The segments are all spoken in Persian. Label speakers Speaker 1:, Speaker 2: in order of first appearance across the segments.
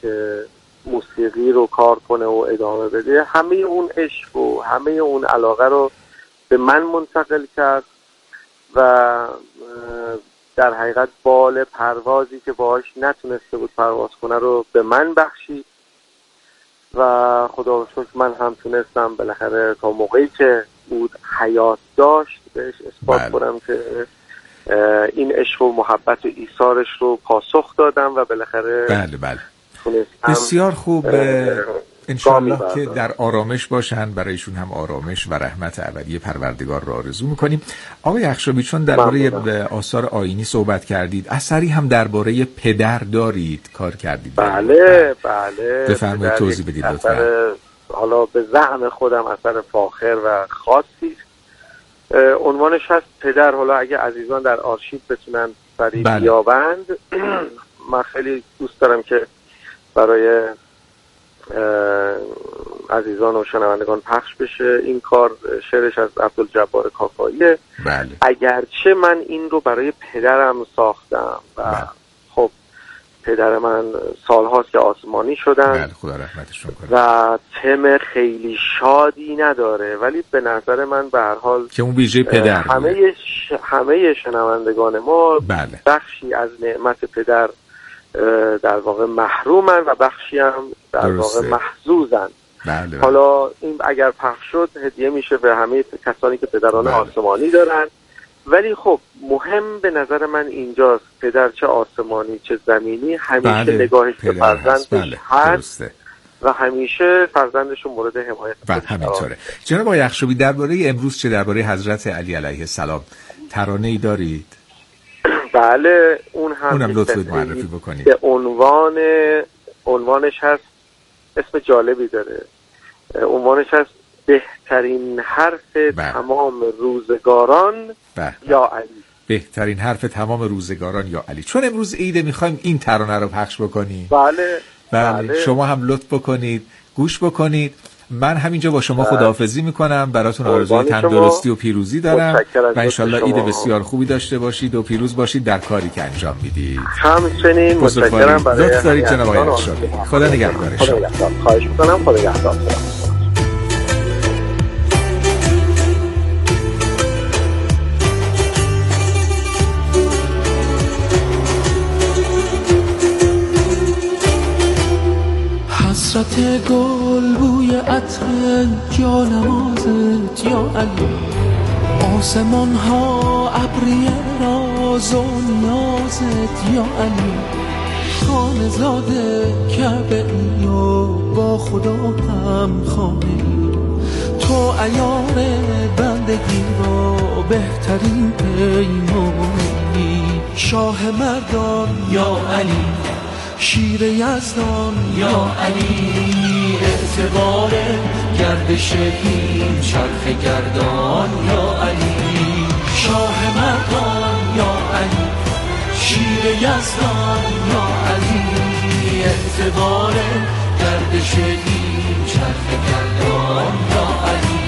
Speaker 1: که موسیقی رو کار کنه و ادامه بده، همه اون عشق و همه اون علاقه رو به من منتقل کرد و در حقیقت بال پروازی که باهاش نتونسته بود پرواز کنه رو به من بخشید و خدا رو شکر من هم تونستم بالاخره تا موقعی که بود حیات داشت بهش اثبات کنم که این عشق و محبت و ایثارش رو پاسخ دادم و بالاخره
Speaker 2: بله بسیار خوب. انشالله که در آرامش باشن، برایشون هم آرامش و رحمت ابدی پروردگار را آرزو میکنیم. آقای اخشابی، چون درباره آثار آیینی صحبت کردید، اثری هم درباره پدر دارید کار کردید؟
Speaker 1: بله
Speaker 2: بفرمایید توضیح بدید لطفا.
Speaker 1: حالا به زعم خودم اثر فاخر و خاصی، عنوانش هست پدر. حالا اگه عزیزان در آرشیو بتونن سریع بیابند، من خیلی دوست دارم که برای عزیزان و شنوندگان پخش بشه. این کار شعرش از عبدالجبار کافاییه.
Speaker 2: بله.
Speaker 1: اگرچه من این رو برای پدرم ساختم و خب پدر من سالهاست که آسمانی شدن.
Speaker 2: بله، خدا رحمتشون کنه.
Speaker 1: و تم خیلی شادی نداره، ولی به نظر من به هر حال
Speaker 2: که اون ویژه پدر
Speaker 1: همه شنوندگان ما بخشی از نعمت پدر در واقع محرومن و بخشی هم در واقع محظوظن.
Speaker 2: بله.
Speaker 1: حالا این اگر پخش شد هدیه میشه به همه کسانی که پدران آسمانی دارن، ولی خب مهم به نظر من اینجاست پدر چه آسمانی چه زمینی همیشه نگاهش به فرزندش هست و همیشه فرزندش مورد حمایت
Speaker 2: همینطوره. جناب آقای اخشابی، درباره امروز چه درباره حضرت علی علیه السلام ترانه‌ای دارید؟
Speaker 1: بله، اونم
Speaker 2: لطفاً معرفی بکنید.
Speaker 1: به عنوانش هست، اسم جالبی داره، عنوانش هست بهترین حرف تمام روزگاران یا علی.
Speaker 2: بهترین حرف تمام روزگاران یا علی. چون امروز عیده میخوایم این ترانه رو پخش بکنیم.
Speaker 1: بله.
Speaker 2: شما هم لطف بکنید گوش بکنید. من همینجا با شما خداحافظی میکنم، براتون آرزوی تندرستی و پیروزی دارم و انشالله عید بسیار خوبی داشته باشید و پیروز باشید در کاری که انجام میدید.
Speaker 1: همچنین متشکرم برای
Speaker 2: لطف دارید جناب آقای اخشابی. خدا نگهدار شما.
Speaker 1: خواهش میکنم. خدا نگهدار.
Speaker 3: حسرت گل بوی عطر جانمازت یا علی، آسمان ها ابری راز و نیازت یا علی، خانه زاده کعبه ای و با خدا هم خانه ای، تو عیار بندگی را بهترین پیمانی، شاه مردان یا علی، شیر یزدان یا علی، اعتبار گردش این چرخ گردان یا علی، شاه مردان یا علی، شیر یزدان یا علی، اعتبار گردش این چرخ گردان یا علی.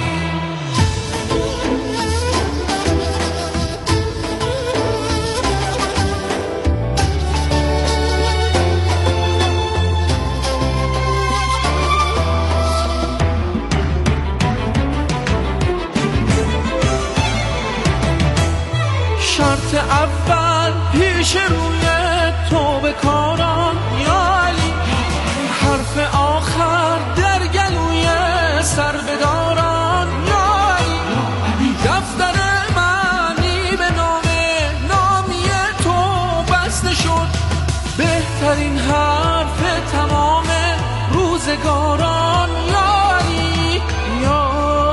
Speaker 3: شرط اول پیش روی تو به کاران یا علی، حرف آخر در گلوی سر بداران یا علی، دفتر معنی به نامی تو بسته شد، بهترین حرف تمام روزگاران یا علی یا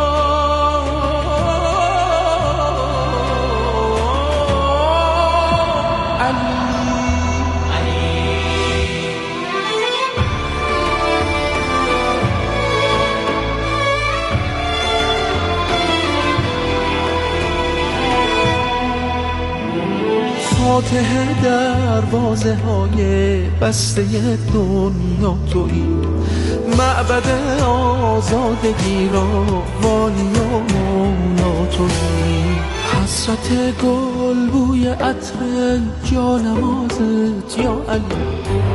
Speaker 3: فاتح دروازه های بسته دنیا تویی، معبد آزادگی را والی و مولا تویی، حسرت گل بوی عطر جانمازت یا علی،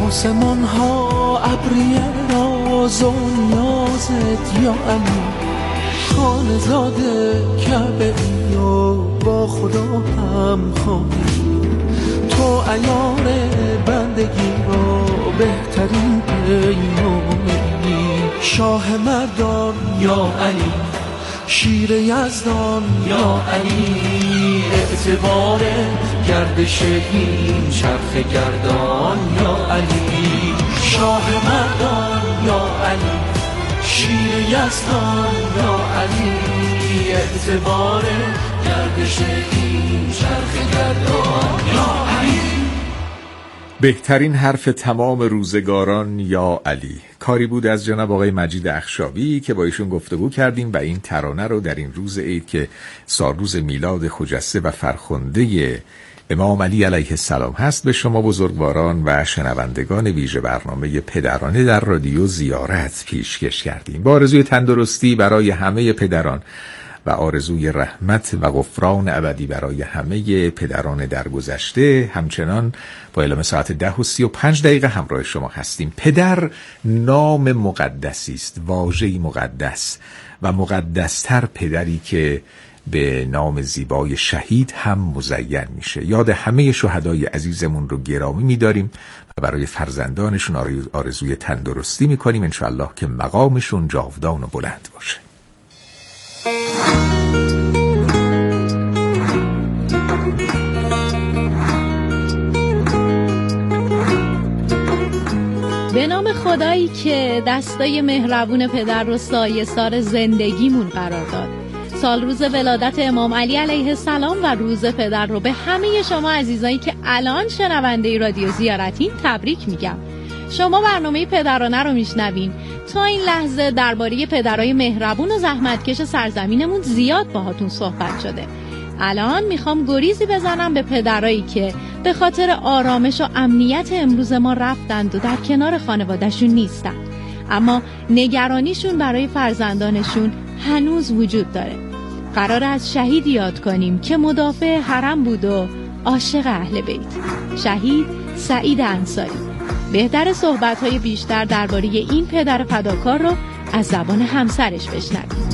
Speaker 3: آسمان ها ابریه راز و نیازت یا علی، خانه زاده کعبه ای و با خدا هم خواهی، تو عیار بندگی را بهترین پیمانی، شاه مردان یا علی، شیر یزدان یا علی، اعتبار گردش این چرخ گردان یا علی، شاه مردان یا علی، شیر یزدان یا علی، اعتبار گردش این چرخ گردان یا علی.
Speaker 2: بهترین حرف تمام روزگاران یا علی، کاری بود از جناب آقای مجید اخشابی که با ایشون گفتگو کردیم و این ترانه رو در این روز عید که سالروز میلاد خجسته و فرخنده امام علی علیه السلام هست به شما بزرگواران و شنوندگان ویژه برنامه پدرانه در رادیو زیارت پیشکش کردیم، با آرزوی تندرستی برای همه پدران و آرزوی رحمت و غفران ابدی برای همه پدران درگذشته. همچنان با اعلام ساعت 10:35 همراه شما هستیم. پدر نام مقدسی است، واژه‌ای مقدس و مقدستر پدری که به نام زیبای شهید هم مزین میشه. یاد همه شهدای عزیزمون رو گرامی میداریم و برای فرزندانشون آرزوی تندرستی میکنیم، انشاءالله که مقامشون جاودان و بلند باشه.
Speaker 4: به نام خدایی که دستای مهربون پدر رو سایه سار زندگیمون قرار داد. سال روز ولادت امام علی علیه السلام و روز پدر رو به همه شما عزیزایی که الان شنونده رادیو زیارتین تبریک میگم. شما برنامه پدرانه رو میشنوین. تا این لحظه درباره پدرای مهربون و زحمتکش سرزمینمون زیاد باهاتون صحبت شده. الان میخوام گریزی بزنم به پدرایی که به خاطر آرامش و امنیت امروز ما رفتند و در کنار خانوادهشون نیستن، اما نگرانیشون برای فرزندانشون هنوز وجود داره. قرار از شهید یاد کنیم که مدافع حرم بود و عاشق اهل بیت، شهید سعید انصاری. بهتر صحبت‌های بیشتر درباره این پدر فداکار رو از زبان همسرش بشنویم.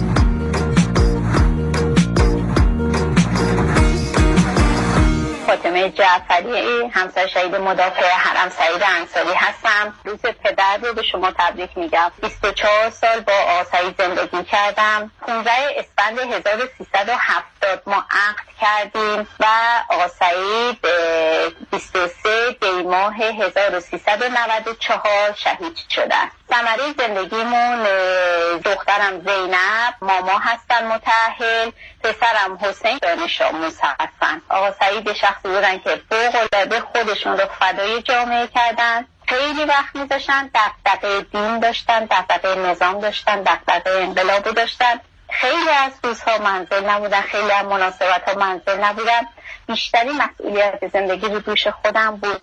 Speaker 5: فاطمه جعفری، همسر شهید مدافع حرم سعید انصاری هستم. روز پدر رو به شما تبریک میگم. 24 سال با آقا سعید زندگی کردم. 15 اسفند 1370 ما عقد کردیم و آقا سعید 23 دی ماه 1394 شهید شدن. ثمره زندگیمون دخترم زینب، ماما هستن متأهل، پسرم حسین دانش آموز هستن. آقا سعید شخصی بودن که فوق‌العاده خودشون رو فدای جامعه کردن. خیلی وقت میذاشتن، دغدغه دین داشتن، دغدغه نظام داشتن، دغدغه انقلاب داشتن. خیلی از روزها منزل نبودن، خیلی از مناسبت‌ها منزل نبودن. بیشتری مسئولیت زندگی رو دوش خودم بود.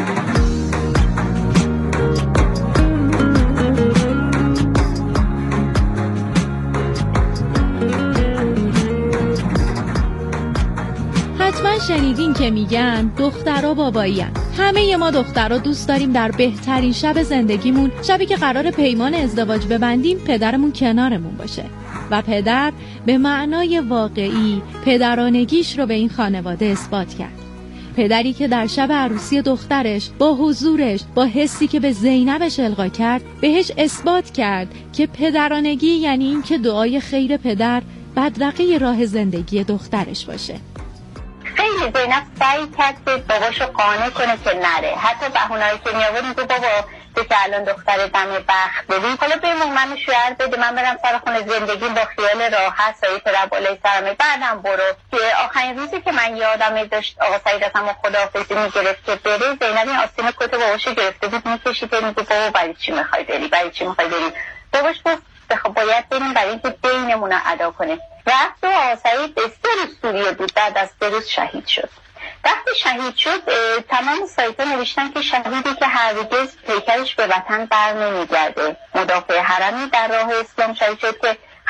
Speaker 4: حتما شنیدین که میگن دخترها بابایین. همه ما دخترها دوست داریم در بهترین شب زندگیمون، شبی که قرار پیمان ازدواج ببندیم، پدرمون کنارمون باشه. و پدر به معنای واقعی پدرانگیش رو به این خانواده اثبات کرد. پدری که در شب عروسی دخترش با حضورش، با حسی که به زینبش القا کرد، بهش اثبات کرد که پدرانگی یعنی این که دعای خیر پدر بدرقه راه زندگی دخترش باشه.
Speaker 5: خیلی زینب سعی کرد که باباشو قانع کنه که نره. حتی بهونه‌ای که می‌آورد میگه بابا تو که الان دختر دم بخت داری، حالا بمون منو شوهر بده، من برم سر خونه زندگی با خیال راحت، سایه پدر بالای سرمه، بعدم برو. که آخرین روزی که من یادم داشت آقا سعید از همون خداحافظی میگرفت که بره، زینب این آستین کت باباشو گرفته بود میکشید، میگه بابا برای چی میخوای بری، برای چی میخوای بری؟ باباش گفت باید بریم برای اینکه دینمون رو ادا کنه. رفت و آقا سعید 3 روز سوریه بود، بعد از 3 روز شهید شد. وقتی شهید شد تمام سایت‌ها نوشتن که شهیدی که هرگز پیکرش به وطن بر نمیگرده، مدافع حرمی در راه اسلام شهید شد که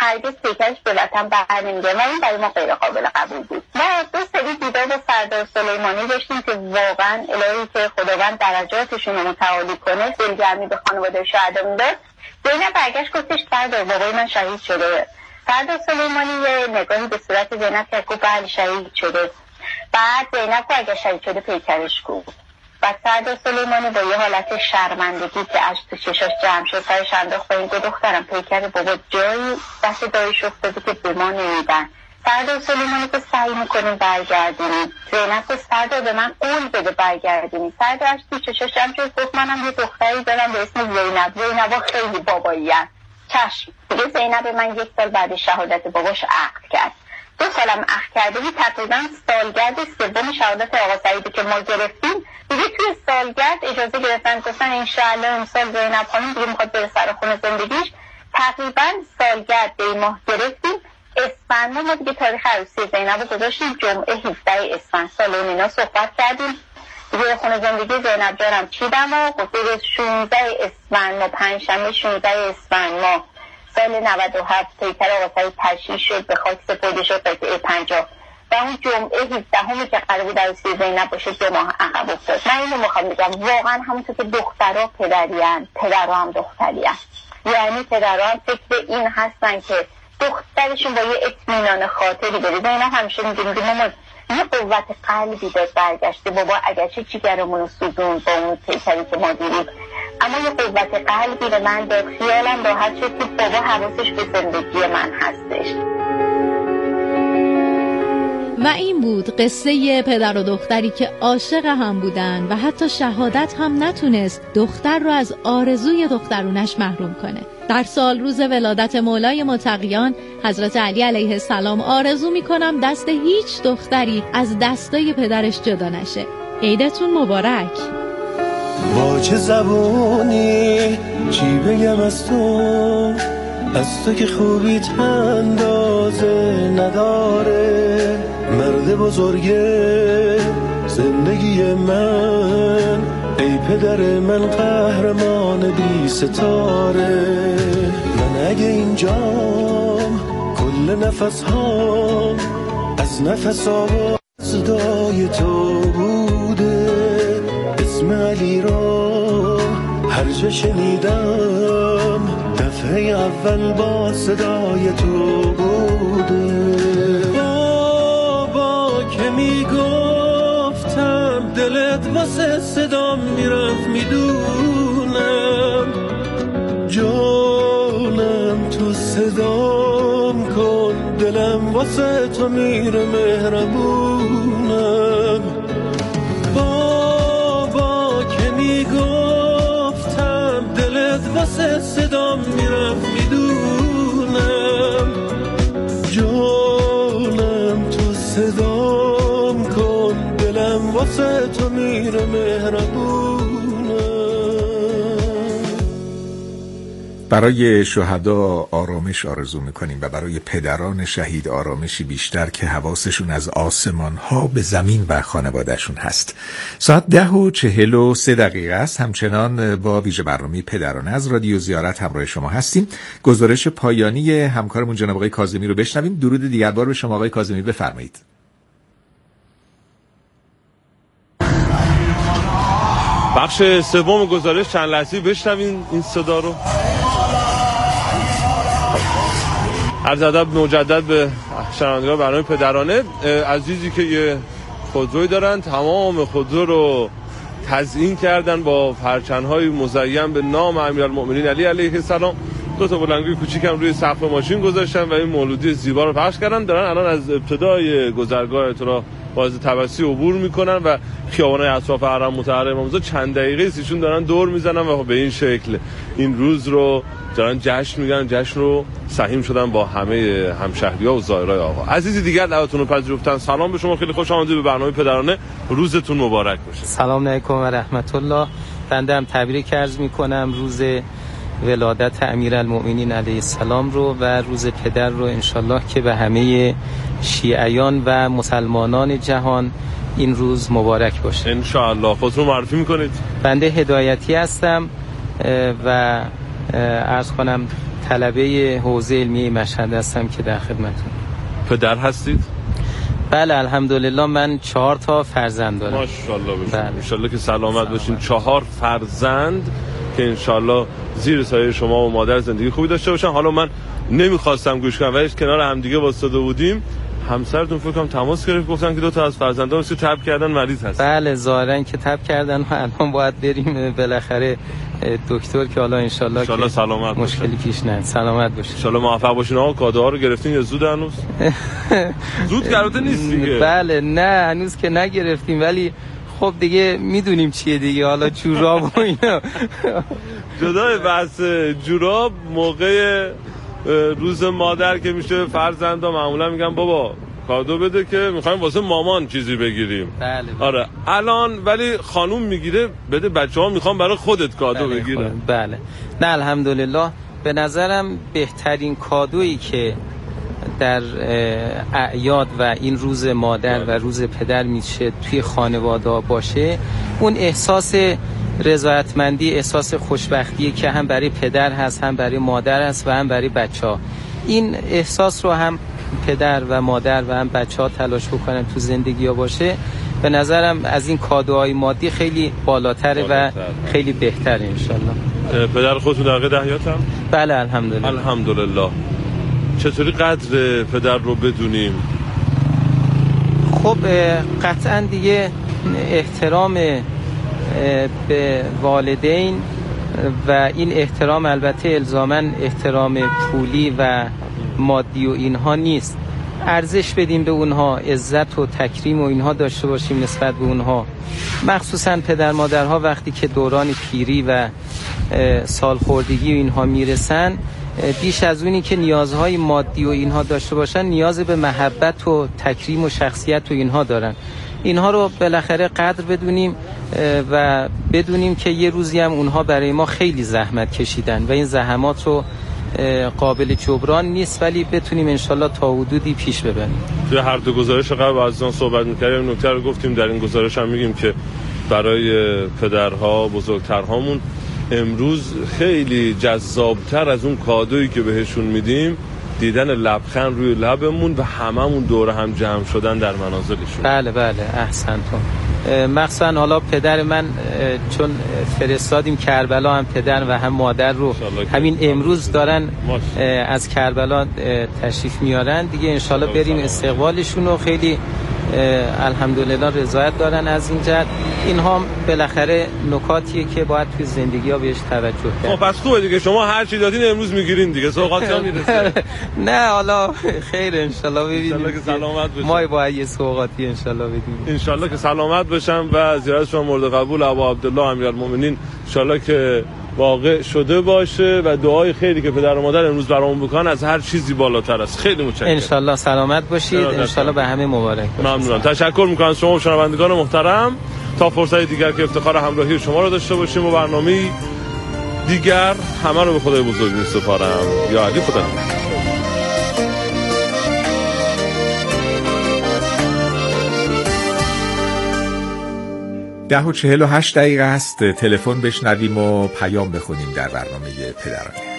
Speaker 5: هرگز پیکرش به وطن برنمیگرد و این برای ما غیر قابل قبول بود. و 2 سری دیدار با سردار سلیمانی داشتیم که واقعا الهی که خداوند درجاتشون رو متعالی کنه دلگرمی به خانواده شهدا میداد. زینب برگشت گفتش سردار بابای من شهید شده. سردار سلیمانی یه نگاهی به صورت زینب کرد گفت بله شهید شده. بعد زینب که اگه شهید شده پیکرش کو. و سردار سلیمانی با یه حالت شرمندگی که اشک تو چشاش جمع شد سرش انداخت پایین گفت دخترم پیکر بابا جایی دست دایش افتاده که به ما نمیدن. سردار سلیمانی که سعی میکنیم برگردونیم. زینب که سردار به من قول بده برگردونیم. سردار اشک تو چشاش جمع شد گفت منم یه دختری دارم به اسم زینب. زینبا خیلی بابایی هست. چشم. دیگه زینب من 1 سال بعد شهادت باباش عقد کرد. 2 سالم عقد کرده بود. تقریبا سالگرد 3 شهادت آقا سعیدی که ما گرفتیم دیگه توی سالگرد اجازه گرفتن گفتن انشاءالله امسال زینب خانم دیگه میخواد بره سر خونه زندگیش. تقریبا سالگرد به ماه گرفتیم. اسفند ما دیگه تاریخ عروسی زینب رو گذاشتیم جمعه 17 اسفند. سال اون اینا صحبت کردیم دیگه خونه زندگی زینب جانم چیدم و گفته 16 اسفند ما 5 شنبه 16 اسفند ما سال 97 پیکر آقا سعید تشییع شد به خاک سپرده شد قطعه 50 و اون جمعه 17 که قرار بود عروسی زینب باشه 2 ماه عقب افتاد. من اینو میخوام بگم واقعا همونطور که دخترها پدرین پدرها هم دخترین. یعنی پدرها هم فکر این هستن که دخترشون با یه اطمینان خاطری بده. زینب همیشه میگه مامان یه قوت قلبی داد برگشته بابا اگرچه جیگرمون رو سوزون با اون پیکری که ما دیدیم اما یه قوت قلبی به من داد. خیالم راحت شد که بابا حواسش به زندگی من هستش.
Speaker 4: و این بود قصه پدر و دختری که عاشق هم بودن و حتی شهادت هم نتونست دختر رو از آرزوی دخترونش محروم کنه. در سال روز ولادت مولای متقیان حضرت علی علیه السلام آرزو میکنم دست هیچ دختری از دستای پدرش جدا نشه. عیدتون مبارک.
Speaker 3: با چه زبانی چی بگم از تو که خوبیت اندازه نداره. مرد بزرگه زندگی من ای پدر من قهرمان بی ستاره. من اگه اینجام کل نفس هام از نفس آواز صدای تو بوده. اسم علی را هر جا شنیدم دفعه اول با صدای تو بوده. بابا که میگفتم دلت واسه صدام میرفت میدونم. جانم تو صدام کن دلم واسه تو میره مهربونم. بابا که میگفتم دلت واسه صدام میرفت میدونم. جانم تو صدام کن دلم واسه تو میره مهربونم.
Speaker 2: برای شهدا آرامش آرزو میکنیم و برای پدران شهید آرامشی بیشتر که حواسشون از آسمان ها به زمین و خانوادهشون هست. ساعت 10:43 است. همچنان با ویژه برنامه پدرانه از رادیو زیارت همراه شما هستیم. گزارش پایانی همکارمون جناب آقای کاظمی رو بشنویم. درود دیگر بار به شما آقای کاظمی، بفرمایید.
Speaker 6: بخش سوم گزارش چند لحظه‌ای بشنوین این صدا رو. عرض ادب مجدد به شنوندگان برنامه پدرانه. عزیزی که یه خودروی دارن تمام خودرو رو تزیین کردن با پرچم‌های مزین به نام امیرالمؤمنین علی علیه السلام. 2 تا بلندگوی کوچیک هم روی سقف ماشین گذاشتن و این مولودی زیبا رو پخش کردن. دارن الان از ابتدای گذرگاه ترا باز تبسی عبور میکنن و خیابان‌های اطراف حرم مطهر امام رضا چند دقیقه ایشون دارن دور میزنن و به این شکل این روز رو دارن جشن میگن، جشن رو سهیم شدن با همه همشهری‌ها و زائرای آقا. عزیزی دیگر دعوتتون رو پذیرفتن. سلام به شما، خیلی خوش آمدید به برنامه پدرانه. روزتون مبارک باشه.
Speaker 7: سلام علیکم و رحمت الله. بنده هم تبریک عرض میکنم روز ولادت امیرالمؤمنین علیه السلام رو و روز پدر رو انشالله که به همه شیعیان و مسلمانان جهان این روز مبارک باشه
Speaker 6: انشالله. خودتون معرفی میکنید؟
Speaker 7: بنده هدایتی هستم و عرض کنم طلبه حوزه علمیه مشهد هستم که در خدمتتون.
Speaker 6: پدر هستید؟
Speaker 7: بله الحمدلله من 4 تا فرزند دارم.
Speaker 6: ماشاءالله باشین. انشالله که سلامت باشین. 4 فرزند که انشالله زیر سایه شما و مادر زندگی خوبی داشته باشن. حالا من نمیخواستم گوش کنم ولی کنار همدیگه واسطه بودیم، همسرتون فکر کنم تماس گرفت، گفتن که 2 تا از فرزندان رو تب کردن مریض هست.
Speaker 7: بله ظاهرا که تب کردن و الان باید بریم بالاخره دکتر که حالا انشالله که
Speaker 6: سلامت
Speaker 7: مشکلی پیش نیاد. سلامت باشین.
Speaker 6: انشالله موفق باشین. آقا کادوها رو گرفتین یا زود هنوز؟ زود گرفته نیست دیگه.
Speaker 7: بله نه هنوز که نگرفتیم ولی خب دیگه میدونیم چیه دیگه، حالا جوراب و اینا.
Speaker 6: جدای بحث جوراب، موقع روز مادر که میشه فرزندا معمولا میگن بابا کادو بده که میخوایم واسه مامان چیزی بگیریم.
Speaker 7: بله.
Speaker 6: آره الان ولی خانوم میگیره بده بچه‌ها میخوان برای خودت کادو بگیرن.
Speaker 7: بله نه الحمدلله به نظرم بهترین کادویی که در اعیاد و این روز مادر و روز پدر میشه توی خانواده باشه، اون احساس رضایتمندی، احساس خوشبختی که هم برای پدر هست، هم برای مادر هست و هم برای بچه‌ها. این احساس رو هم پدر و مادر و هم بچه‌ها تلاش بکنن تو زندگی ها باشه، به نظرم از این کادوهای مادی خیلی بالاتره و خیلی بهتره انشالله.
Speaker 6: پدر خودتون در قدحیات هم؟
Speaker 7: بله الحمدلله.
Speaker 6: الحمدلله. چطوری قدر پدر رو بدونیم؟
Speaker 7: خب قطعا دیگه احترام به والدین و این احترام البته الزاماً احترام پولی و مادی و اینها نیست، ارزش بدیم به اونها، عزت و تکریم و اینها داشته باشیم نسبت به اونها، مخصوصاً پدر مادرها وقتی که دوران پیری و سالخوردگی و اینها میرسن، بیش از اونی که نیازهای مادی و اینها داشته باشن نیاز به محبت و تکریم و شخصیت و اینها دارن. اینها رو بالاخره قدر بدونیم و بدونیم که یه روزی هم اونها برای ما خیلی زحمت کشیدن و این زحمات رو قابل جبران نیست، ولی بتونیم انشالله تا حدودی پیش ببریم.
Speaker 6: توی هر دو گزارش قبل از آن صحبت می‌کردیم، نکته رو گفتیم، در این گزارش هم میگیم که برای پدرها بزرگترهامون امروز خیلی جذابتر از اون کادویی که بهشون میدیم دیدن لبخند روی لبمون و هممون دور هم جمع شدن در منازلشون.
Speaker 7: بله بله احسنتون. مخصوصا حالا پدر من چون فرستادیم کربلا، هم پدر و هم مادر رو همین امروز دارن از کربلا تشریف میارن دیگه، انشالله بریم استقبالشون رو. خیلی الحمدلله رضایت دارن از این جهت. اینها بالاخره نکاتیه که باید توی زندگی ها بهش توجه کرد.
Speaker 6: پس خوبه دیگه، شما هر چی دادین امروز میگیرین دیگه، سوغاتی ها میرسه.
Speaker 7: نه حالا خیر انشالله ببینیم،
Speaker 6: انشالله که سلامت بشن.
Speaker 7: ما باید یه سوغاتی انشالله بدیم،
Speaker 6: انشالله که سلامت بشن و زیارت شما مورد قبول ابا عبدالله امیرالمومنین انشالله که واقع شده باشه و دعای خیری که پدر و مادر امروز برامون بکنن از هر چیزی بالاتر است. خیلی متشکرم.
Speaker 7: انشالله سلامت باشید، انشالله به همه مبارک باشه.
Speaker 6: ممنونم. تشکر میکنم از شما شنوندگان محترم. تا فرصت دیگر که افتخار همراهی شما رو داشته باشیم و برنامه دیگر، همه رو به خدای بزرگ میسپارم. یا علی خدا نگهدار.
Speaker 2: 10:48 است. تلفن بشنویم و پیام بخونیم در برنامه پدرانه.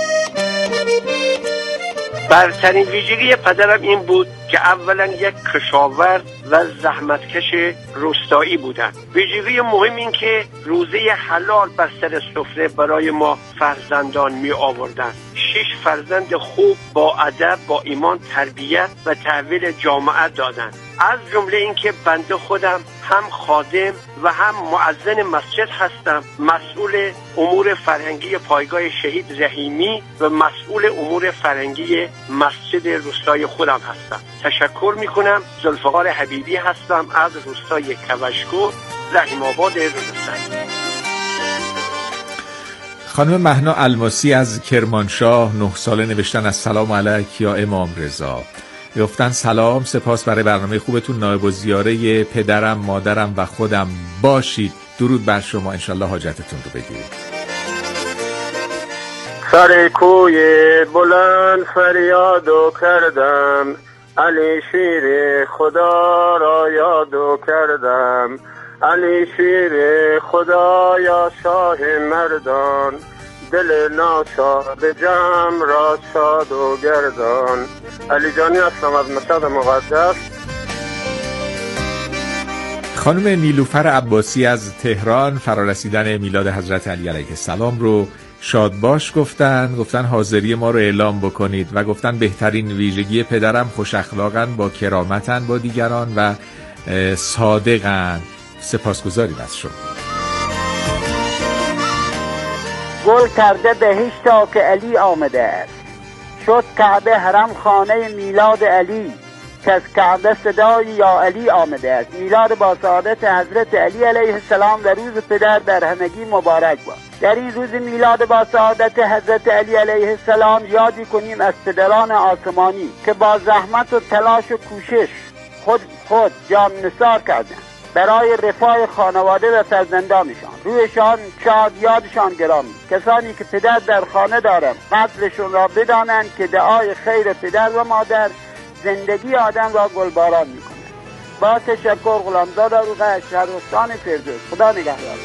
Speaker 8: برترین ویژگی پدرم این بود که اولا یک کشاورز و زحمتکش روستایی بودند. ویژگی مهم این که روزه حلال بر سر سفره برای ما فرزندان می آوردند. 6 فرزند خوب با ادب، با ایمان تربیت و تحویل جامعه دادند. از جمله اینکه بنده خودم هم خادم و هم مؤذن مسجد هستم، مسئول امور فرهنگی پایگاه شهید رحیمی و مسئول امور فرهنگی مسجد روستای خودم هستم. تشکر میکنم. ذوالفقار حبیبی هستم از روستای کوشکو، رحیم آباد روستان.
Speaker 2: خانم مهنا الماسی از کرمانشاه 9 ساله نوشتن السلام علیک یا امام رضا. گفتن سلام، سپاس برای برنامه خوبتون، نایب الزیاره پدرم، مادرم و خودم باشید. درود بر شما، انشالله حاجتتون رو بگیرید.
Speaker 1: سر کوی بلند فریادو کردم، علی شیر خدا را یادو کردم، علی شیر خدا یا شاه مردان، دل ناشاد جمع را شاد و گردان. علی جانی هستم از مشهد مقدس.
Speaker 2: خانم نیلوفر عباسی از تهران فرارسیدن میلاد حضرت علی علیه السلام رو شادباش گفتن حاضری ما رو اعلام بکنید و گفتن بهترین ویژگی پدرم خوش اخلاقن، با کرامتن با دیگران و صادقن. سپاسگزاریم از شما.
Speaker 9: گل کرده بهشتا که علی آمده است، شد کعبه حرم خانه میلاد علی، که از کعبه صدای یا علی آمده است. میلاد با سعادت حضرت علی علیه السلام و روز پدر در همگی مبارک باد. در این روز میلاد با سعادت حضرت علی علیه السلام یادی کنیم از پدران آسمانی که با زحمت و تلاش و کوشش خود جان نثار کردند برای رفاه خانواده و فرزندانشان. رویشان شاد، یادشان گرامی. کسانی که پدر در خانه دارند قدرشون را بدانند که دعای خیر پدر و مادر زندگی آدم را گلباران میکنه. با تشکر، غلامزاد اروغه، شهرستان فردوس. خدا نگهدار.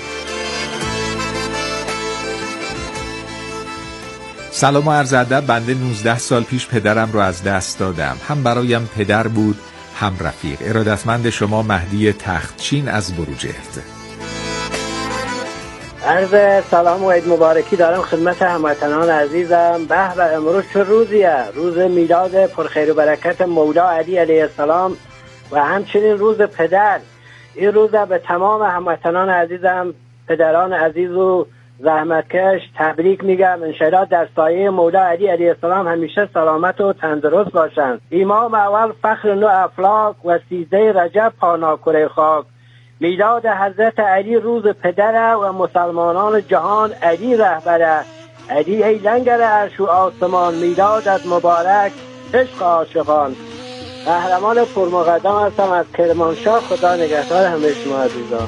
Speaker 2: سلام و عرض ادب. بنده 19 سال پیش پدرم رو از دست دادم. هم برایم پدر بود هم رفیق. ارادتمند شما مهدی تختچین از بروجرد.
Speaker 10: عرض سلام و عید مبارکی دارم خدمت هموطنان عزیزم. به امروز چه روزیه؟ روز میلاد پرخیر و برکت مولا علی علیه السلام و همچنین روز پدر. این روز به تمام هموطنان عزیزم، پدران عزیز و زحمتکش تبریک میگم. انشاءالله در سایه مولا علی علیه السلام همیشه سلامت و تندرست باشند. امام اول فخر نو افلاک و 13 رجب پاناکره خاک. میلاد حضرت علی روز پدره و مسلمانان جهان علی رهبره. علی ای لنگر عرش و آسمان، میلادت مبارک عشق عاشقان. قهرمان پرمقدم هستم از کرمانشاه. خدا نگهدار همه شما عزیزان.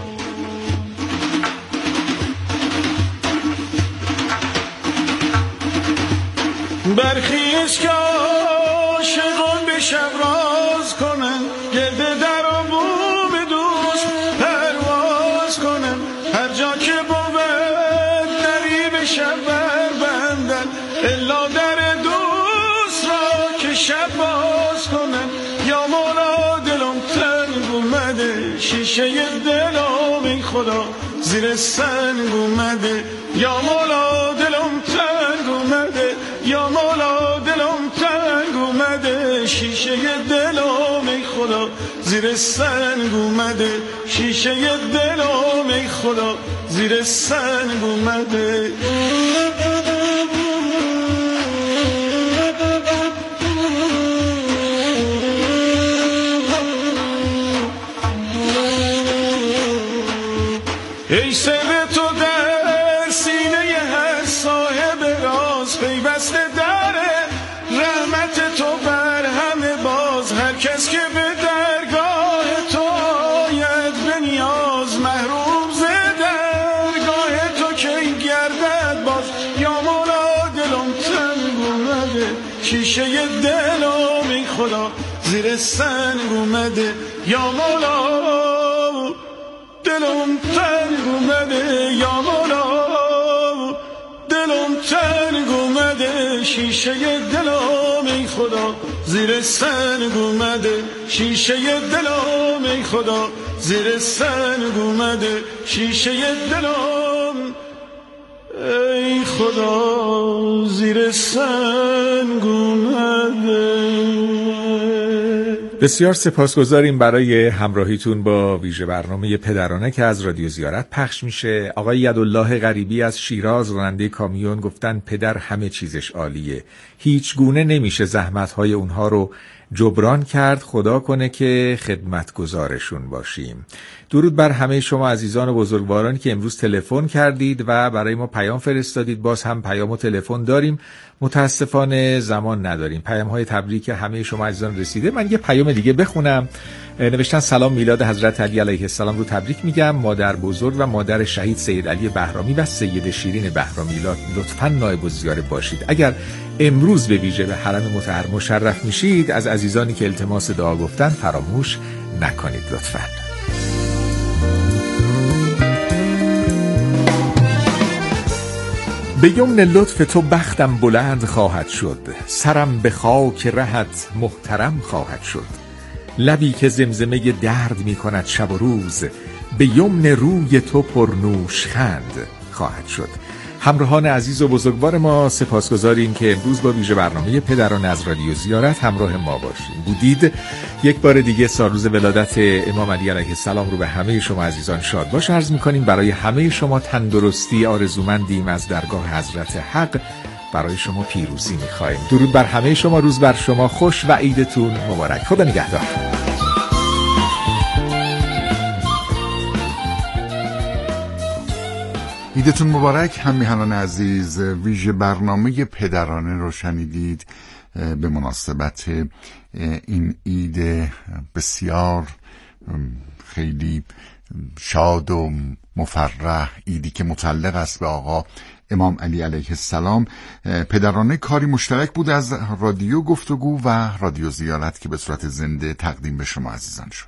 Speaker 3: برخیز که عاشقان به شب راز کنن، گرد در و بوم دوست پرواز کنن. هر جا که بود دری به شب بربندن، الا در دوست را که شب باز کنن. یا مولا دلم تنگ اومده، شیشه دلم ای خدا زیر سنگ اومده. یا مولا دلم تنگ اومده، یا مولا دلم تنگ اومده. شیشه دلم ای خدا زیر سنگ اومده. شیشه دلم ای خدا زیر سنگ اومده. ای سر تو در سینه هر صاحب راز، پیوسته داره رحمت تو بر همه باز. هر کس که به درگاه تو آید به نیاز، محروم ز درگاه تو کی گردد باز. یا مولا دلم تنگ اومده، شیشه دلم ای خدا زیر سنگ اومده. یا مولا دلم تنگ اومده، یا مولا دلم تنگ اومده. شیشه دلم ای خدا زیر سنگ اومده. شیشه دلم ای خدا زیر سنگ اومده. شیشه دلم ای خدا زیر سنگ اومده.
Speaker 2: بسیار سپاسگزاریم برای همراهیتون با ویژه برنامه پدرانه که از رادیو زیارت پخش میشه. آقای یدالله غریبی از شیراز، راننده کامیون، گفتن پدر همه چیزش عالیه، هیچ گونه نمیشه زحمت‌های اونها رو جبران کرد. خدا کنه که خدمتگزارشون باشیم. درود بر همه شما عزیزان و بزرگوارانی که امروز تلفن کردید و برای ما پیام فرستادید. باز هم پیام و تلفن داریم، متاسفانه زمان نداریم. پیام‌های تبریک همه شما عزیزان رسیده. من یه پیام دیگه بخونم. نوشتن سلام، میلاد حضرت علی علیه السلام رو تبریک میگم. مادر بزرگ و مادر شهید سید علی بهرامی و سید شیرین بهرامی لطفاً نایب الزیاره باشید. اگر امروز به ویژه به حرم مطهر مشرف میشید، از عزیزانی که التماس دعا گفتن فراموش نکنید لطفاً. به یمن لطف تو بختم بلند خواهد شد، سرم به خاک رهت محترم خواهد شد. لبی که زمزمه درد می کند شب و روز، به یمن روی تو پرنوش خند خواهد شد. همراهان عزیز و بزرگوار ما، سپاسگزاریم که امروز با ویژه برنامه پدران از رادیو زیارت همراه ما بودید. یک بار دیگه سالروز ولادت امام علی علیه السلام رو به همه شما عزیزان شاد باش عرض می‌کنیم. برای همه شما تندرستی آرزومندیم از درگاه حضرت حق. برای شما پیروزی می‌خوایم. درود بر همه شما، روز بر شما خوش و عیدتون مبارک. خدا نگهدار.
Speaker 11: عیدتون مبارک هم میهنان عزیز. ویژه برنامه پدرانه رو شنیدید به مناسبت این عید بسیار خیلی شاد و مفرح، عیدی که متعلق است به آقا امام علی علیه السلام. پدرانه کاری مشترک بود از رادیو گفتگو و رادیو زیارت که به صورت زنده تقدیم به شما عزیزان شد.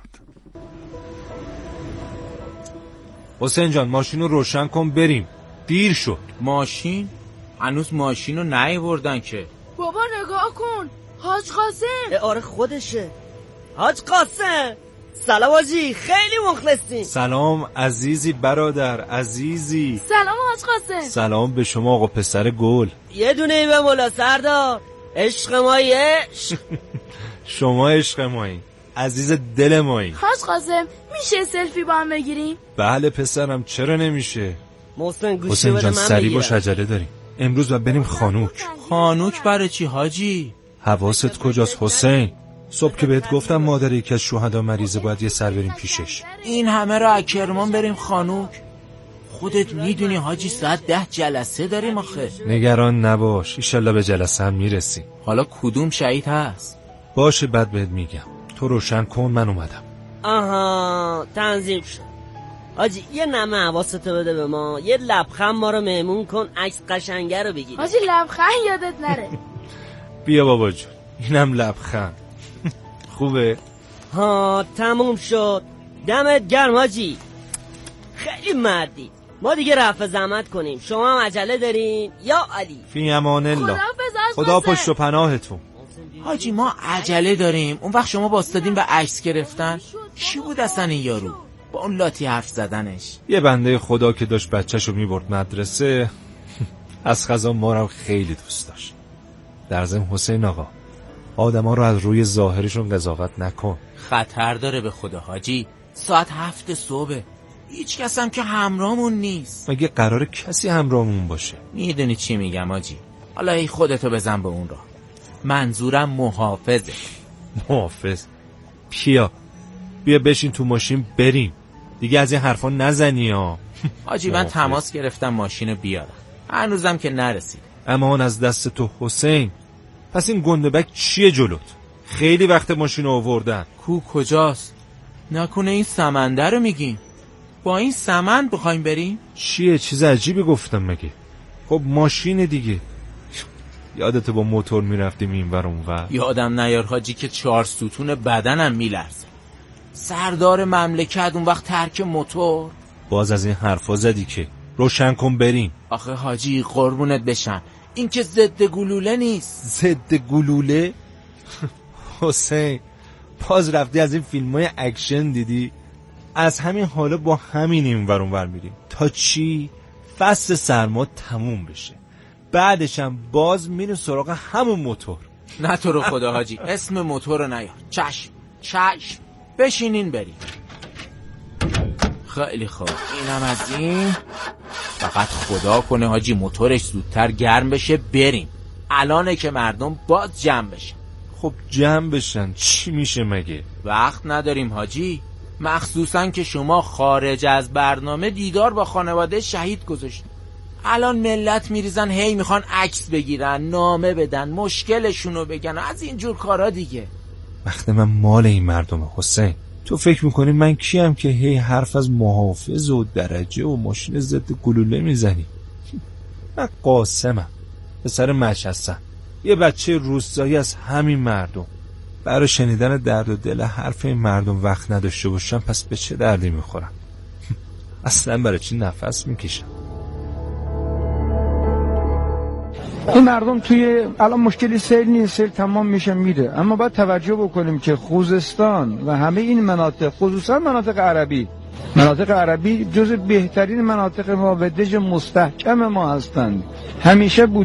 Speaker 12: حسین جان ماشین رو روشن کن بریم، دیر شد.
Speaker 13: ماشین؟ هنوز ماشین رو نیاوردن که.
Speaker 14: بابا نگاه کن، حاج قاسم.
Speaker 15: آره خودشه. حاج قاسم سلام حاجی، خیلی مخلصیم.
Speaker 12: سلام عزیزی برادر عزیزی.
Speaker 14: سلام حاج قاسم.
Speaker 12: سلام به شما آقا پسر گل.
Speaker 15: یه دونه ای به مولا سردار، عشق مایی عشق.
Speaker 12: شما عشق مایی، عزیز دل مایی.
Speaker 14: حاج قاسم میشه سلفی با هم بگیریم؟
Speaker 12: بله پسرم، چرا نمیشه؟
Speaker 15: حسین
Speaker 12: جان سریع باش، عجله داریم امروز و بریم خانوک.
Speaker 13: خانوک برای چی حاجی؟
Speaker 12: حواست کجاست حسین؟ صبح که بهت گفتم مادر یکی از شهدا مریضه، باید یه سر بریم پیشش.
Speaker 13: این همه رو از کرمان بریم خانوک؟ خودت میدونی حاجی ساعت 10 جلسه داریم آخه.
Speaker 12: نگران نباش، ایشالله به جلسه هم میرسیم.
Speaker 13: حالا کدوم شهید هست؟
Speaker 12: باشه بعد بهت میگم، تو روشن کن من اومدم.
Speaker 15: آها تنظیم شد. حاجی یه نمه حواستو بده به ما، یه لبخند ما رو مهمون کن، عکس قشنگه رو بگیر.
Speaker 14: حاجی لبخند یادت نره.
Speaker 12: بیا بابا جون، اینم لبخند. خوبه؟
Speaker 15: ها تموم شد. دمت گرم حاجی، خیلی مردی. ما دیگه رفع زحمت کنیم، شما هم عجله دارین یا علی؟
Speaker 12: فی امان الله. خدا پشت و پناهتون.
Speaker 13: حاجی ما عجله داریم. اون وقت شما باستادین به عکس گرفتن. چی بود اصلا این یارو با اون لاتی حرف زدنش؟
Speaker 12: یه بنده خدا که داشت بچه‌شو میبرد مدرسه، از قضا ما رو خیلی دوست داشت. در ضمن حسین آقا، آدما رو از روی ظاهرشون قضاوت نکن،
Speaker 13: خطر داره به خدا حاجی. ساعت 7 صبح، هیچ کس هم که همراهمون نیست.
Speaker 12: مگه قراره کسی همراهمون باشه؟
Speaker 13: میدونی چی میگم حاجی؟ حالا ای خودتو بزن به اون راه. منظورم محافظه.
Speaker 12: محافظ؟ بیا بشین تو ماشین بریم دیگه، از این حرفا نزنی ها.
Speaker 13: حاجی من تماس گرفتم ماشینو بیارم، هنوزم که نرسید.
Speaker 12: امان از دست تو حسین. پس این گندبک چیه جلوت؟ خیلی وقت ماشینو آوردن.
Speaker 13: کجاست؟ نکنه این سمنده رو میگین؟ با این سمن بخوایم بریم؟
Speaker 12: چیه؟ چیز عجیبی گفتم مگه؟ خب ماشین دیگه. یادت با موتور میرفتیم این ور اون ور؟
Speaker 13: یادم نیار حاجی که 4 ستون بدنم میلرزه. سردار مملکت اون وقت ترک موتور.
Speaker 12: باز از این حرفا زدی که روشن کن بریم.
Speaker 13: آخه حاجی قربونت بشم، این که ضد گلوله نیست.
Speaker 12: ضد گلوله؟ حسین باز رفتی از این فیلمای اکشن دیدی؟ از همین حالا با همین این ور اون ور میریم تا چی؟ فصل سرما تموم بشه، بعدش هم باز میریم سراغ همون موتور.
Speaker 13: نه تو رو خدا حاجی اسم موتور رو نیار. چشم بشینین بریم. خیلی خوب، اینم از این. فقط خدا کنه حاجی موتورش زودتر گرم بشه بریم. الانه که مردم باز جمع بشن.
Speaker 12: خب جمع بشن چی میشه مگه؟
Speaker 13: وقت نداریم حاجی، مخصوصا که شما خارج از برنامه دیدار با خانواده شهید گذاشتین. الان ملت میریزن هی میخوان عکس بگیرن، نامه بدن، مشکلشونو بگن، از اینجور کارا دیگه.
Speaker 12: وقت من مال این مردم حسین. تو فکر میکنی من کیم که هی حرف از محافظ و درجه و ماشین ضد گلوله میزنی؟ من قاسمم، پسر مشهستم، یه بچه روستایی از همین مردم. برای شنیدن درد و دل حرف این مردم وقت نداشته باشم پس به چه دردی میخورم؟ اصلا برای چی نفس میکشم؟
Speaker 16: این مردم توی الان مشکلی سیل نیست، سیل تمام میشه میره، اما باید توجه بکنیم که خوزستان و همه این مناطق، خصوصا مناطق عربی جز بهترین مناطق ما و دژ مستحکم ما هستند، همیشه بود.